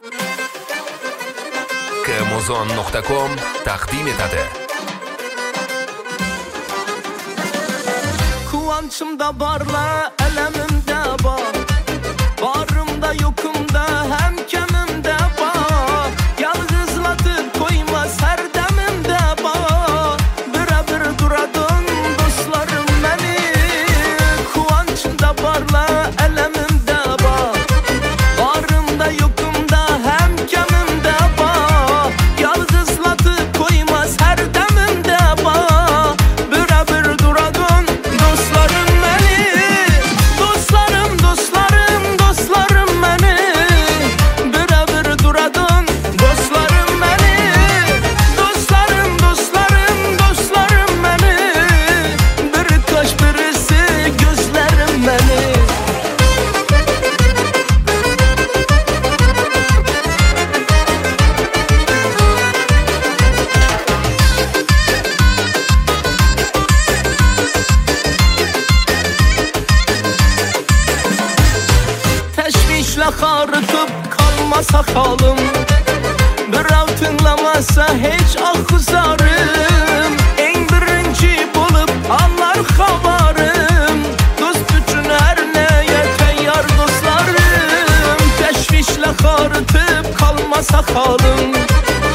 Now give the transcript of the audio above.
kmozon.com taqdim etadi. Kuvvançımda barla, elemimde bar. Varımda yokumda, hem kemimde bar. Yalgızlatıp koymaz her demimde bar. Birebir duradın dostlarım beni. Kuvvançımda barla, elemimde bar. Varımda yokumda, hem kemimde bar. Yalgızlatıp koymaz her demimde bar. Birebir duradın dostlarım beni. Dostlarım, dostlarım, dostlarım beni. Birebir duradın dostlarım beni. Dostlarım, dostlarım, dostlarım beni. Bir kaş birisi gözlerim beni. Teşvişle karıtıp kalmasa halım. Birav tınlamasa hiç akızarım. En birinci bulup anlar havarım. Dost üçün her neye teyyar dostlarım. Teşvişle karıtıp kalmasa halım.